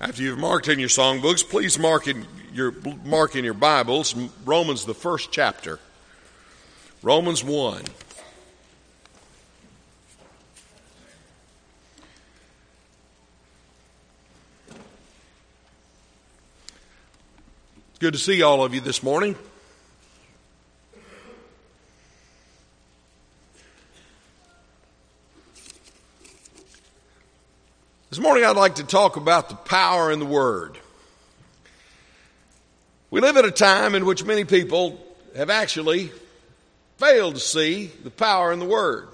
After you've marked in your songbooks, please mark in your Bibles Romans, the first chapter. Romans 1. It's good to see all of you this morning. This morning I'd like to talk about the power in the Word. We live at a time in which many people have actually failed to see the power in the Word.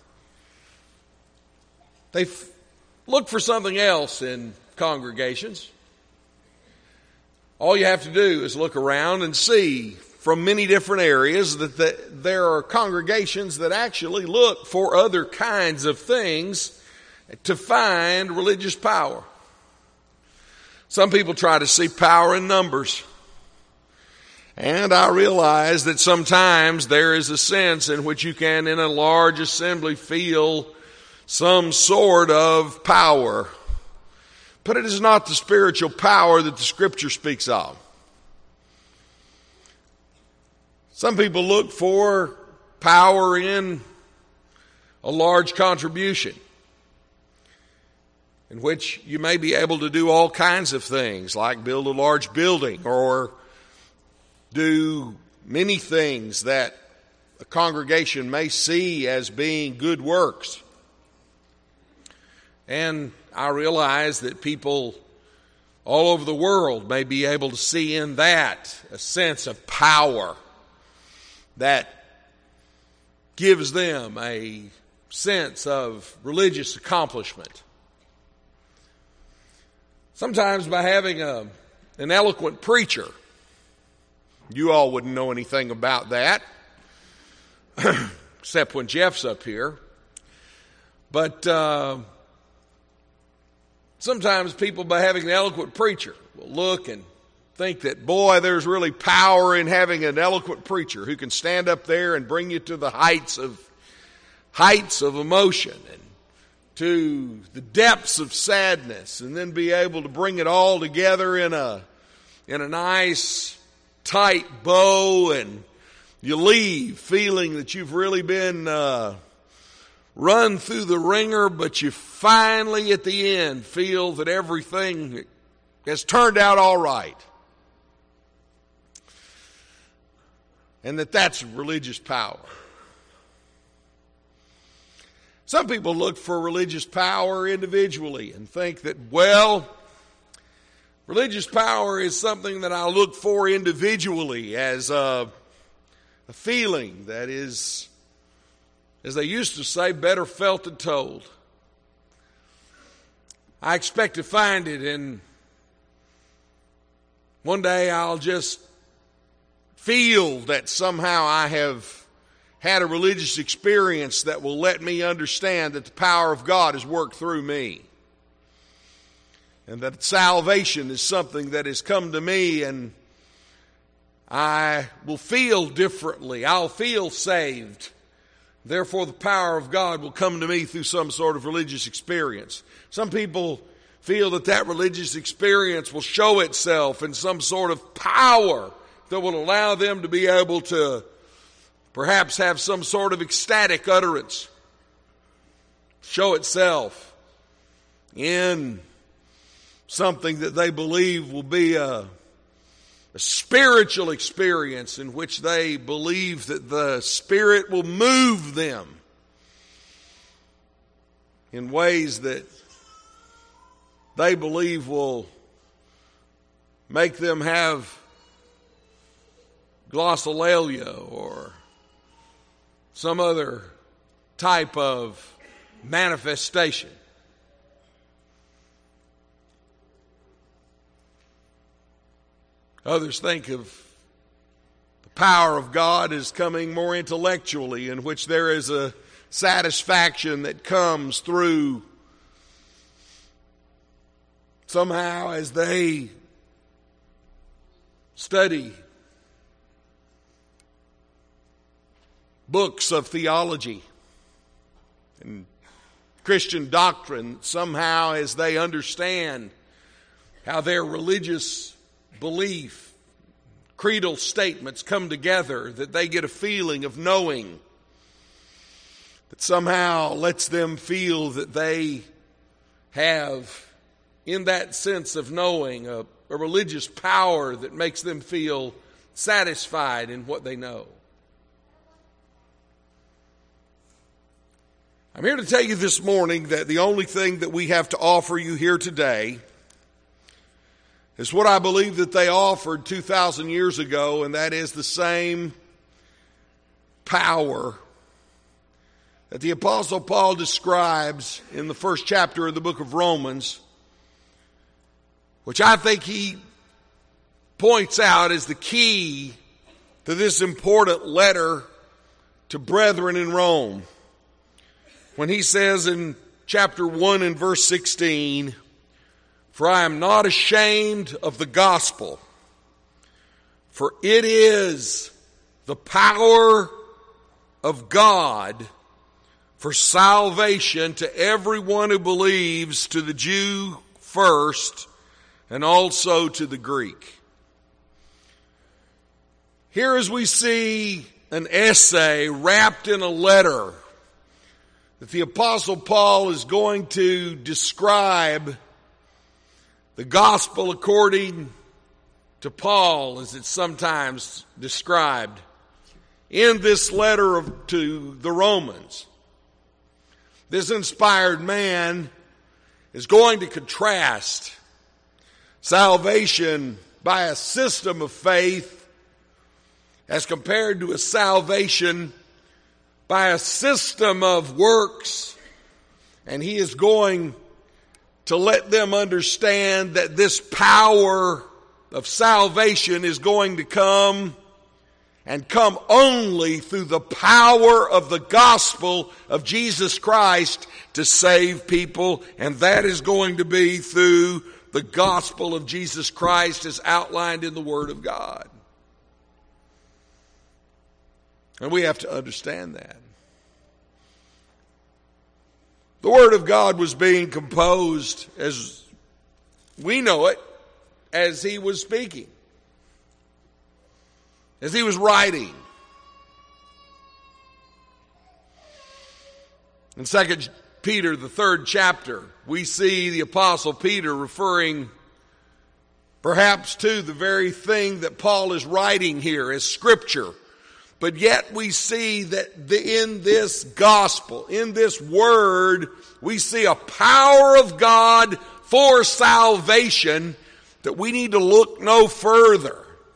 They look for something else in congregations. All you have to do is look around and see from many different areas that there are congregations that actually look for other kinds of things to find religious power. Some people try to see power in numbers. And I realize that sometimes there is a sense in which you can, in a large assembly, feel some sort of power. But it is not the spiritual power that the Scripture speaks of. Some people look for power in a large contribution, in which you may be able to do all kinds of things, like build a large building or do many things that a congregation may see as being good works. And I realize that people all over the world may be able to see in that a sense of power that gives them a sense of religious accomplishment. Sometimes by having an eloquent preacher, you all wouldn't know anything about that, except when Jeff's up here. But sometimes people, by having an eloquent preacher, will look and think that, boy, there's really power in having an eloquent preacher who can stand up there and bring you to the heights of emotion and to the depths of sadness, and then be able to bring it all together in a nice tight bow, and you leave feeling that you've really been run through the ringer, but you finally at the end feel that everything has turned out all right, and that's religious power. Some people look for religious power individually and think that, well, religious power is something that I look for individually as a feeling that is, as they used to say, better felt than told. I expect to find it, and one day I'll just feel that somehow I have had a religious experience that will let me understand that the power of God has worked through me, and that salvation is something that has come to me, and I will feel differently. I'll feel saved. Therefore, the power of God will come to me through some sort of religious experience. Some people feel that religious experience will show itself in some sort of power that will allow them to be able to perhaps have some sort of ecstatic utterance, show itself in something that they believe will be a spiritual experience in which they believe that the Spirit will move them in ways that they believe will make them have glossolalia or some other type of manifestation. Others think of the power of God as coming more intellectually, in which there is a satisfaction that comes through somehow as they study books of theology and Christian doctrine, somehow as they understand how their religious belief, creedal statements come together, that they get a feeling of knowing that somehow lets them feel that they have, in that sense of knowing, a religious power that makes them feel satisfied in what they know. I'm here to tell you this morning that the only thing that we have to offer you here today is what I believe that they offered 2,000 years ago, and that is the same power that the Apostle Paul describes in the first chapter of the book of Romans, which I think he points out as the key to this important letter to brethren in Rome. When he says in chapter 1 and verse 16, "For I am not ashamed of the gospel, for it is the power of God for salvation to everyone who believes, to the Jew first, and also to the Greek." Here as we see an essay wrapped in a letter that the Apostle Paul is going to describe the gospel according to Paul, as it's sometimes described, in this letter to the Romans. This inspired man is going to contrast salvation by a system of faith as compared to a salvation by a system of works, and he is going to let them understand that this power of salvation is going to come and come only through the power of the gospel of Jesus Christ to save people, and that is going to be through the gospel of Jesus Christ as outlined in the Word of God. And we have to understand that. The Word of God was being composed, as we know it, as he was speaking, as he was writing. In 2 Peter, the 3rd chapter, we see the Apostle Peter referring perhaps to the very thing that Paul is writing here as Scripture. But yet we see that in this gospel, in this word, we see a power of God for salvation that we need to look no further.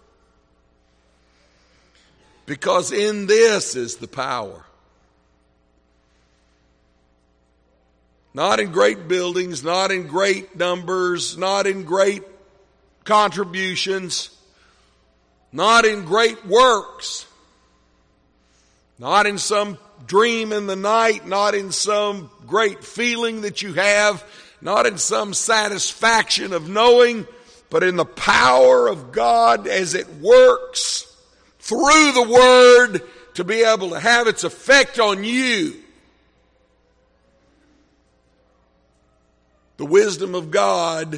Because in this is the power. Not in great buildings, not in great numbers, not in great contributions, not in great works. Not in some dream in the night, not in some great feeling that you have, not in some satisfaction of knowing, but in the power of God as it works through the Word to be able to have its effect on you. The wisdom of God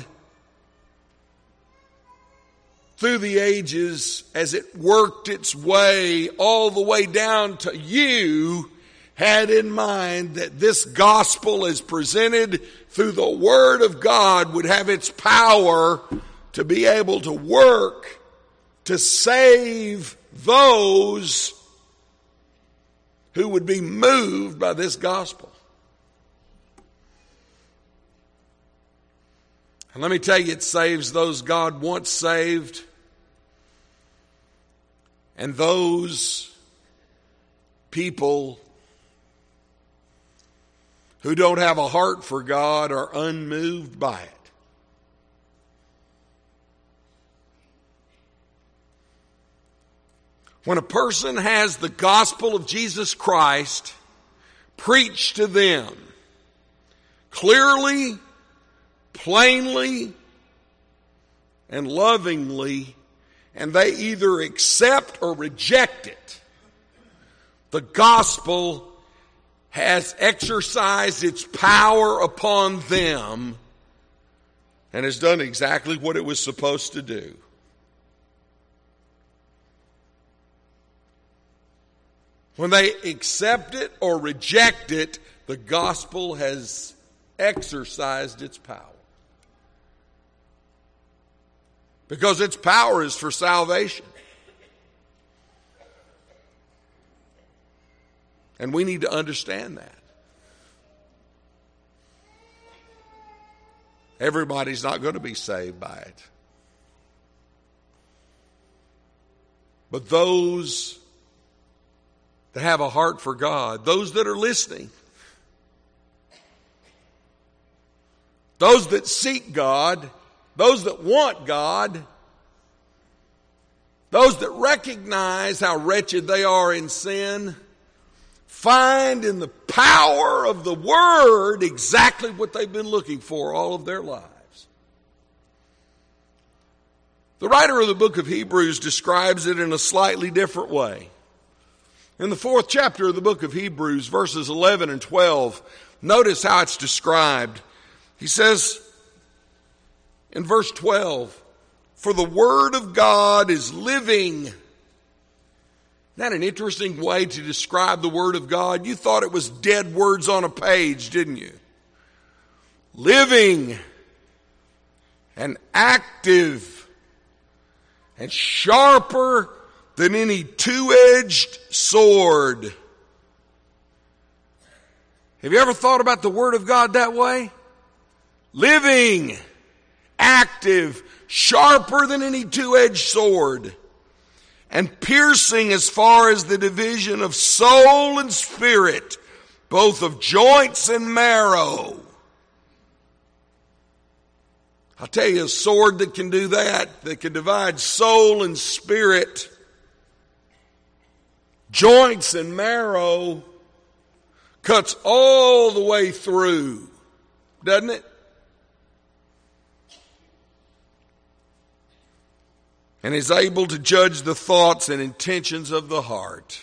through the ages, as it worked its way all the way down to you, had in mind that this gospel as presented through the Word of God would have its power to be able to work to save those who would be moved by this gospel. And let me tell you, it saves those God once saved, and those people who don't have a heart for God are unmoved by it. When a person has the gospel of Jesus Christ preached to them clearly, plainly, and lovingly, and they either accept or reject it, the gospel has exercised its power upon them and has done exactly what it was supposed to do. When they accept it or reject it, the gospel has exercised its power. Because its power is for salvation. And we need to understand that. Everybody's not going to be saved by it. But those that have a heart for God, those that are listening, those that seek God, those that want God, those that recognize how wretched they are in sin, find in the power of the Word exactly what they've been looking for all of their lives. The writer of the book of Hebrews describes it in a slightly different way. In the 4th chapter of the book of Hebrews, verses 11 and 12, notice how it's described. He says in verse 12, "For the Word of God is living." Isn't that an interesting way to describe the Word of God? You thought it was dead words on a page, didn't you? Living and active and sharper than any two-edged sword. Have you ever thought about the Word of God that way? Living, active, sharper than any two-edged sword, and piercing as far as the division of soul and spirit, both of joints and marrow. I'll tell you, a sword that can do that can divide soul and spirit, joints and marrow, cuts all the way through, doesn't it? And is able to judge the thoughts and intentions of the heart.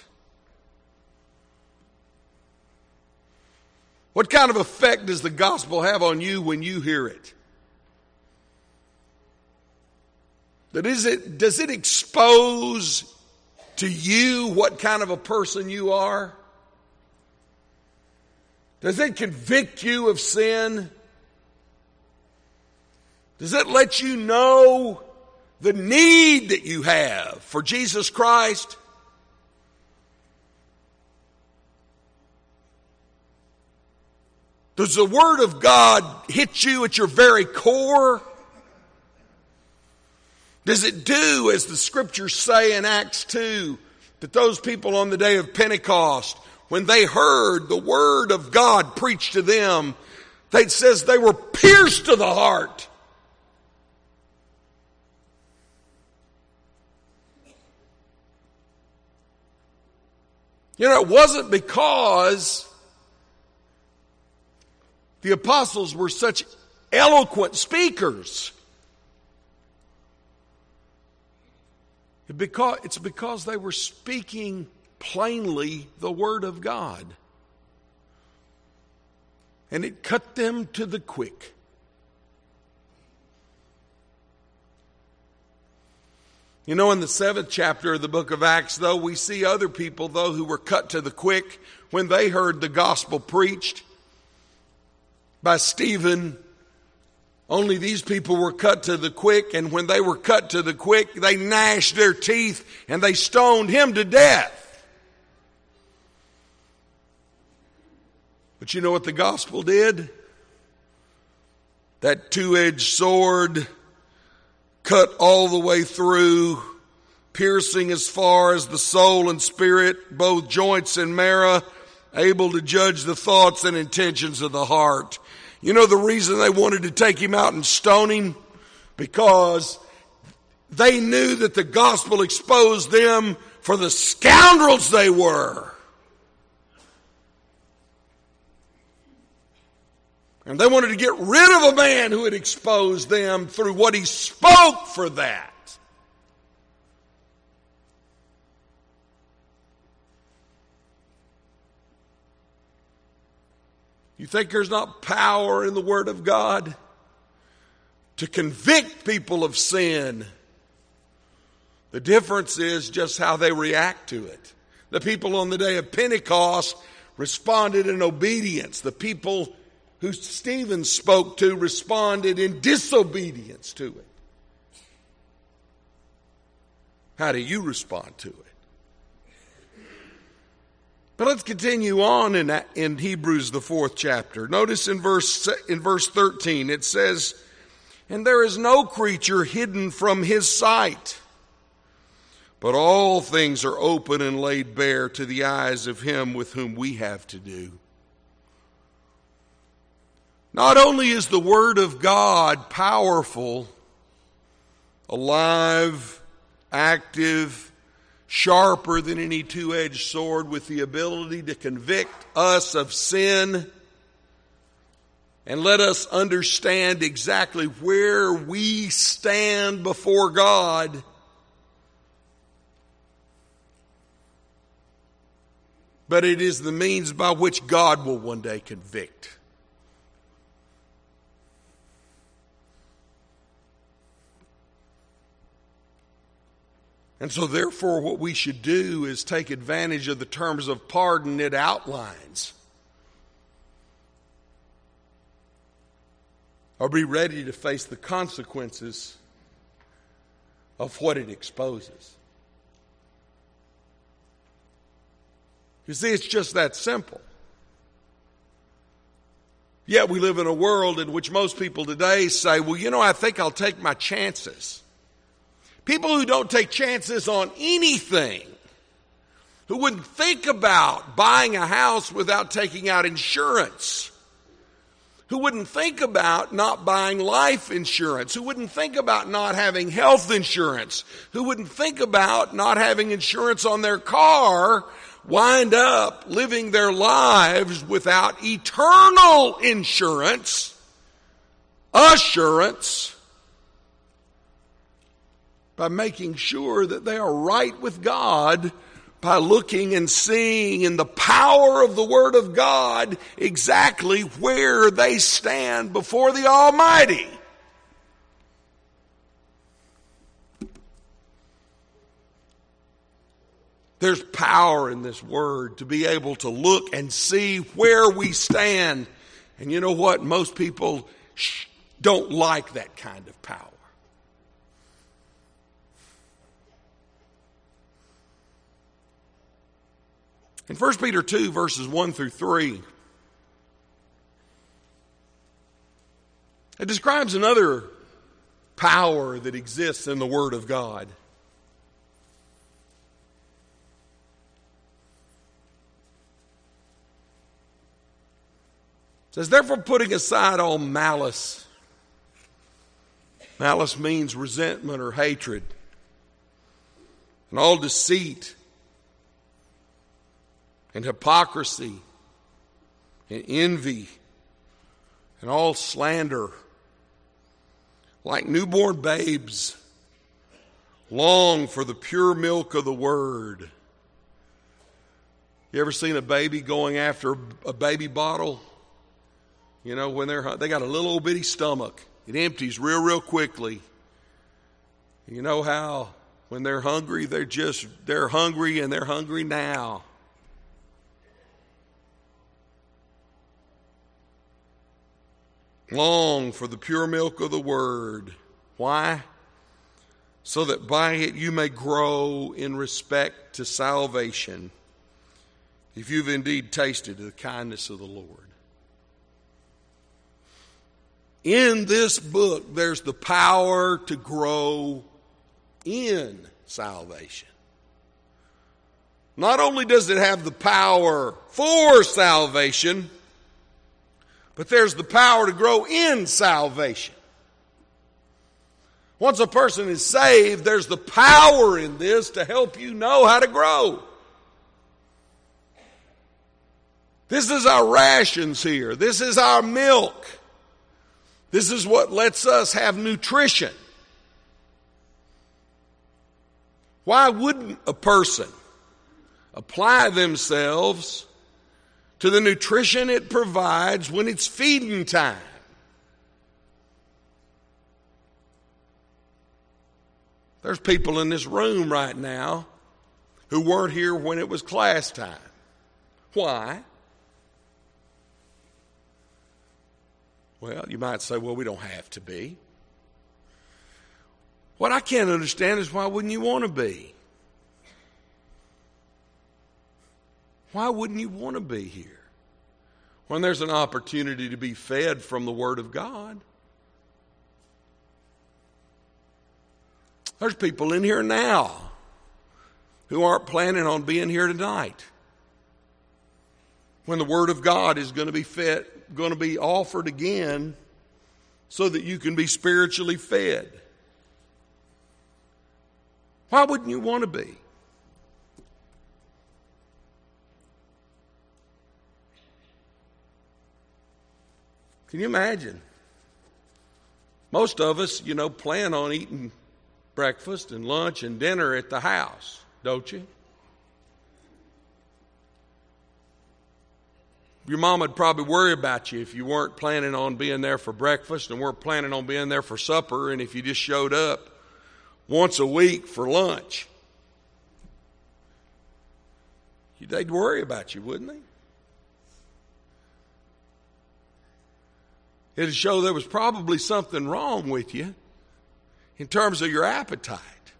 What kind of effect does the gospel have on you when you hear it? Does it expose to you what kind of a person you are? Does it convict you of sin? Does it let you know the need that you have for Jesus Christ? Does the Word of God hit you at your very core? Does it do, as the Scriptures say in Acts 2, that those people on the day of Pentecost, when they heard the Word of God preached to them, it says they were pierced to the heart. You know, it wasn't because the apostles were such eloquent speakers. It's because they were speaking plainly the Word of God. And it cut them to the quick. You know, in the 7th chapter of the book of Acts, though, we see other people, though, who were cut to the quick when they heard the gospel preached by Stephen. Only these people were cut to the quick, and when they were cut to the quick, they gnashed their teeth and they stoned him to death. But you know what the gospel did? That two-edged sword cut all the way through, piercing as far as the soul and spirit, both joints and marrow, able to judge the thoughts and intentions of the heart. You know the reason they wanted to take him out and stone him? Because they knew that the gospel exposed them for the scoundrels they were. And they wanted to get rid of a man who had exposed them through what he spoke for that. You think there's not power in the Word of God? to convict people of sin. The difference is just how they react to it. The people on the day of Pentecost responded in obedience. The people who Stephen spoke to responded in disobedience to it. How do you respond to it? But let's continue on in Hebrews, the 4th chapter. Notice in verse 13, it says, "And there is no creature hidden from his sight, but all things are open and laid bare to the eyes of him with whom we have to do." Not only is the Word of God powerful, alive, active, sharper than any two-edged sword, with the ability to convict us of sin and let us understand exactly where we stand before God, but it is the means by which God will one day convict. And so therefore what we should do is take advantage of the terms of pardon it outlines, or be ready to face the consequences of what it exposes. You see, it's just that simple. Yet we live in a world in which most people today say, well, I think I'll take my chances. People who don't take chances on anything, who wouldn't think about buying a house without taking out insurance, who wouldn't think about not buying life insurance, who wouldn't think about not having health insurance, who wouldn't think about not having insurance on their car, wind up living their lives without eternal insurance, assurance, by making sure that they are right with God, by looking and seeing in the power of the Word of God exactly where they stand before the Almighty. There's power in this Word to be able to look and see where we stand. And you know what? Most people don't like that kind of power. In 1 Peter 2, verses 1 through 3, it describes another power that exists in the Word of God. It says, "Therefore, putting aside all malice." Malice means resentment or hatred. "And all deceit, and hypocrisy, and envy, and all slander. Like newborn babes, long for the pure milk of the Word." You ever seen a baby going after a baby bottle? When they got a little old bitty stomach. It empties real quickly. You know how when they're hungry, they're hungry, and they're hungry now. Long for the pure milk of the Word. Why? So that by it you may grow in respect to salvation, if you've indeed tasted the kindness of the Lord. In this book, there's the power to grow in salvation. Not only does it have the power for salvation, but there's the power to grow in salvation. Once a person is saved, there's the power in this to help you know how to grow. This is our rations here. This is our milk. This is what lets us have nutrition. Why wouldn't a person apply themselves to the nutrition it provides when it's feeding time? There's people in this room right now who weren't here when it was class time. Why? Well, you might say, well, we don't have to be. What I can't understand is why wouldn't you want to be? Why wouldn't you want to be here when there's an opportunity to be fed from the Word of God? There's people in here now who aren't planning on being here tonight when the Word of God is going to be fed, going to be offered again so that you can be spiritually fed. Why wouldn't you want to be? Can you imagine? Most of us, plan on eating breakfast and lunch and dinner at the house, don't you? Your mom would probably worry about you if you weren't planning on being there for breakfast and weren't planning on being there for supper, and if you just showed up once a week for lunch. They'd worry about you, wouldn't they? It'd show there was probably something wrong with you in terms of your appetite.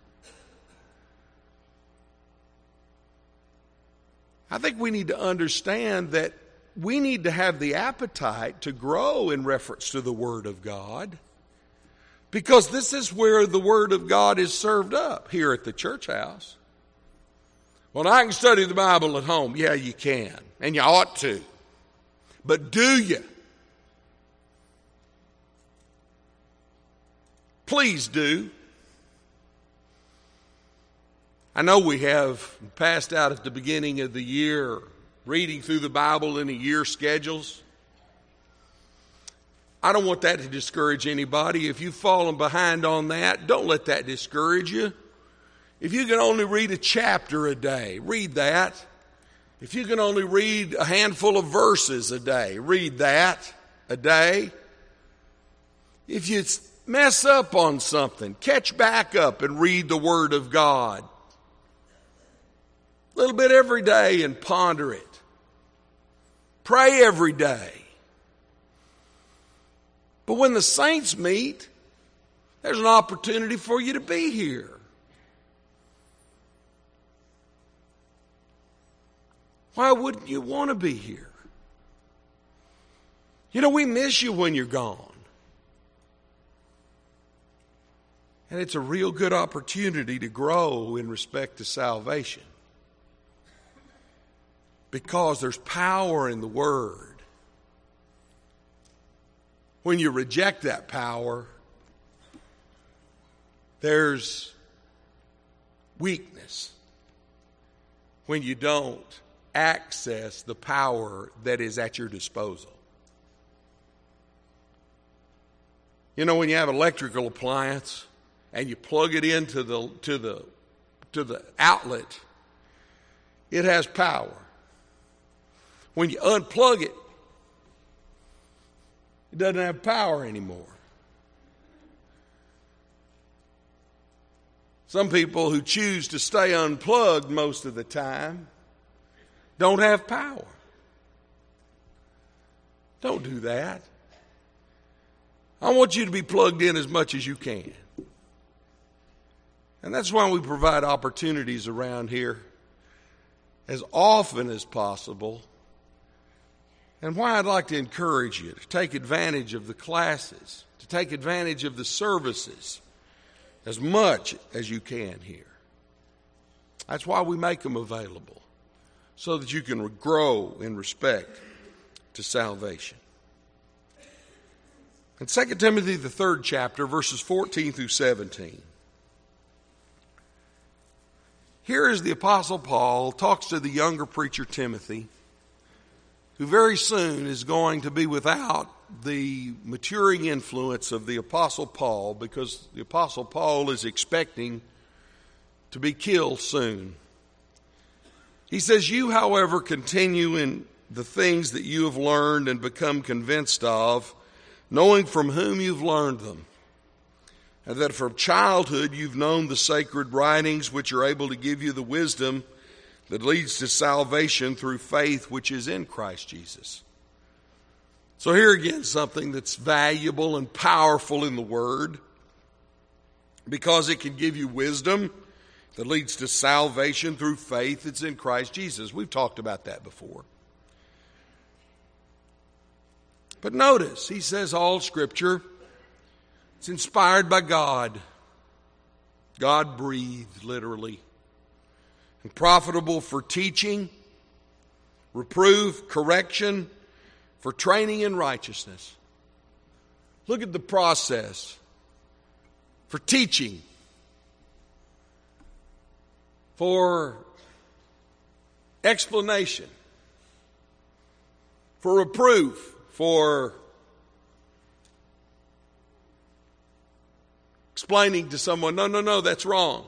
I think we need to understand that we need to have the appetite to grow in reference to the Word of God, because this is where the Word of God is served up, here at the church house. Well, I can study the Bible at home. Yeah, you can, and you ought to. But do you? Please do. I know we have passed out at the beginning of the year reading through the Bible in a year schedules. I don't want that to discourage anybody. If you've fallen behind on that, don't let that discourage you. If you can only read a chapter a day, read that. If you can only read a handful of verses a day, read that a day. If you mess up on something, catch back up and read the Word of God. A little bit every day and ponder it. Pray every day. But when the saints meet, there's an opportunity for you to be here. Why wouldn't you want to be here? We miss you when you're gone. And it's a real good opportunity to grow in respect to salvation, because there's power in the Word. When you reject that power, there's weakness when you don't access the power that is at your disposal. When you have an electrical appliance and you plug it into the outlet, it has power. When you unplug it, it doesn't have power anymore. Some people who choose to stay unplugged most of the time don't have power. Don't do that. I want you to be plugged in as much as you can. And that's why we provide opportunities around here as often as possible. And why I'd like to encourage you to take advantage of the classes, to take advantage of the services as much as you can here. That's why we make them available, so that you can grow in respect to salvation. In 2 Timothy, the 3rd chapter, verses 14 through 17, here is the Apostle Paul talks to the younger preacher Timothy, who very soon is going to be without the maturing influence of the Apostle Paul, because the Apostle Paul is expecting to be killed soon. He says, "You, however, continue in the things that you have learned and become convinced of, knowing from whom you've learned them, and that from childhood you've known the sacred writings which are able to give you the wisdom that leads to salvation through faith which is in Christ Jesus. So here again, something that's valuable and powerful in the Word, because it can give you wisdom that leads to salvation through faith that's in Christ Jesus. We've talked about that before. But notice, he says all Scripture, it's inspired by God. God breathed, literally. And profitable for teaching, reproof, correction, for training in righteousness. Look at the process. For teaching, for explanation, for reproof, for explaining to someone, no, that's wrong.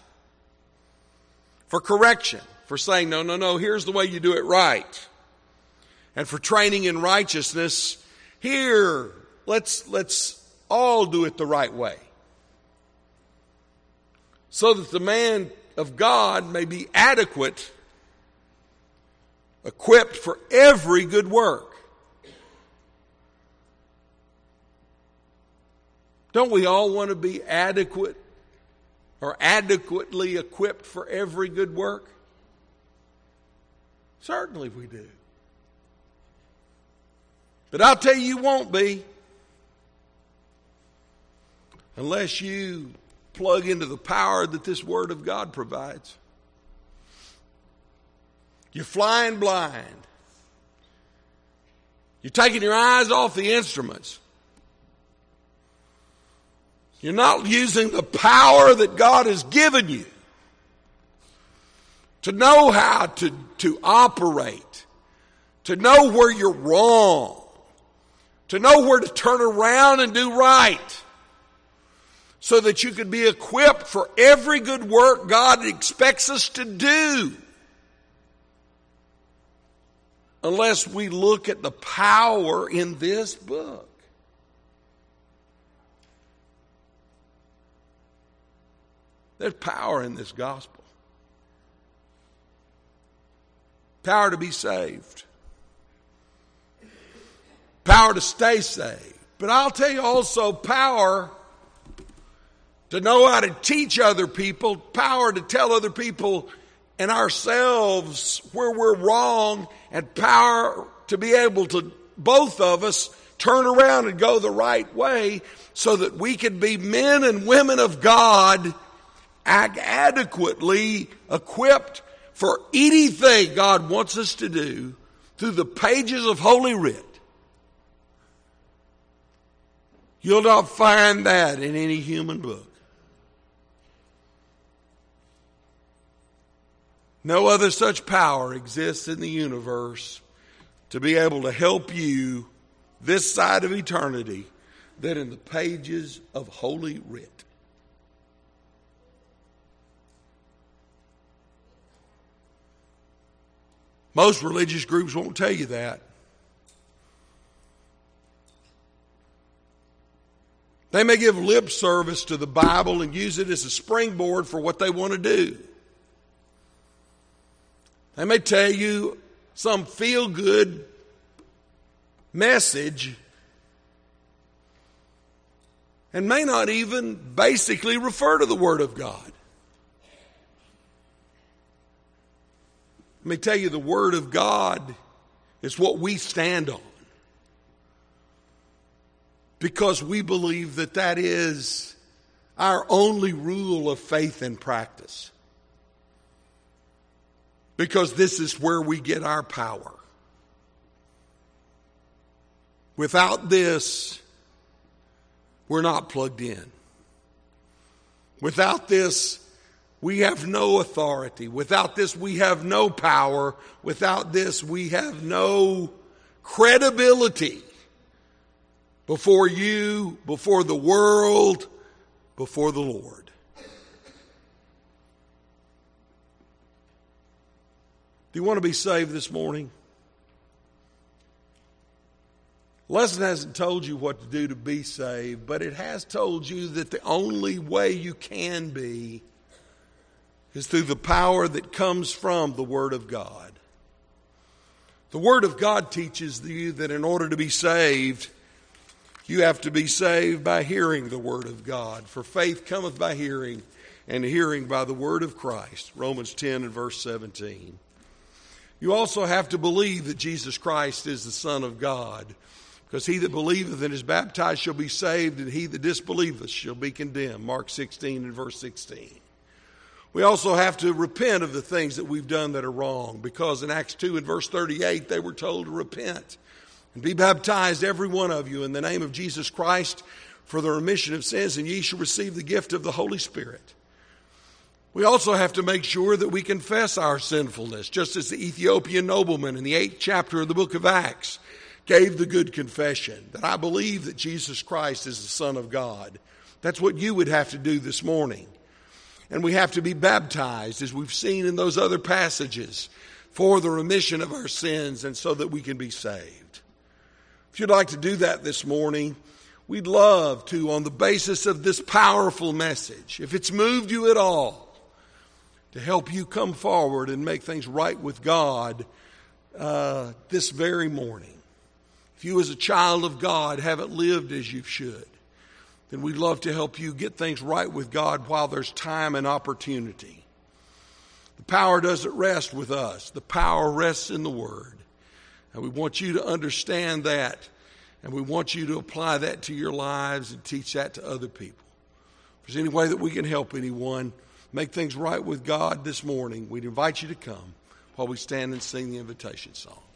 For correction, for saying, no, here's the way you do it right. And for training in righteousness, here, let's all do it the right way. So that the man of God may be adequate, equipped for every good work. Don't we all want to be adequate or adequately equipped for every good work? Certainly we do. But I'll tell you won't be unless you plug into the power that this Word of God provides. You're flying blind. You're taking your eyes off the instruments. You're not using the power that God has given you to know how to operate, to know where you're wrong, to know where to turn around and do right, so that you can be equipped for every good work God expects us to do. Unless we look at the power in this book. There's power in this gospel. Power to be saved. Power to stay saved. But I'll tell you also power to know how to teach other people, power to tell other people and ourselves where we're wrong, and power to be able to, both of us, turn around and go the right way so that we can be men and women of God adequately equipped for anything God wants us to do through the pages of Holy Writ. You'll not find that in any human book. No other such power exists in the universe to be able to help you this side of eternity than in the pages of Holy Writ. Most religious groups won't tell you that. They may give lip service to the Bible and use it as a springboard for what they want to do. They may tell you some feel-good message and may not even basically refer to the Word of God. Let me tell you, the Word of God is what we stand on, because we believe that that is our only rule of faith and practice. Because this is where we get our power. Without this, we're not plugged in. Without this, we have no authority. Without this, we have no power. Without this, we have no credibility before you, before the world, before the Lord. Do you want to be saved this morning? The lesson hasn't told you what to do to be saved, but it has told you that the only way you can be is through the power that comes from the Word of God. The Word of God teaches you that in order to be saved, you have to be saved by hearing the Word of God. For faith cometh by hearing, and hearing by the Word of Christ. Romans 10 and verse 17. You also have to believe that Jesus Christ is the Son of God. Because he that believeth and is baptized shall be saved, and he that disbelieveth shall be condemned. Mark 16 and verse 16. We also have to repent of the things that we've done that are wrong. Because in Acts 2 and verse 38, they were told to repent and be baptized, every one of you, in the name of Jesus Christ for the remission of sins, and ye shall receive the gift of the Holy Spirit. We also have to make sure that we confess our sinfulness, just as the Ethiopian nobleman in the 8th chapter of the book of Acts gave the good confession, that I believe that Jesus Christ is the Son of God. That's what you would have to do this morning. And we have to be baptized, as we've seen in those other passages, for the remission of our sins and so that we can be saved. If you'd like to do that this morning, we'd love to, on the basis of this powerful message, if it's moved you at all, to help you come forward and make things right with God this very morning. If you as a child of God haven't lived as you should, then we'd love to help you get things right with God while there's time and opportunity. The power doesn't rest with us. The power rests in the Word. And we want you to understand that, and we want you to apply that to your lives and teach that to other people. If there's any way that we can help anyone make things right with God this morning, we'd invite you to come while we stand and sing the invitation song.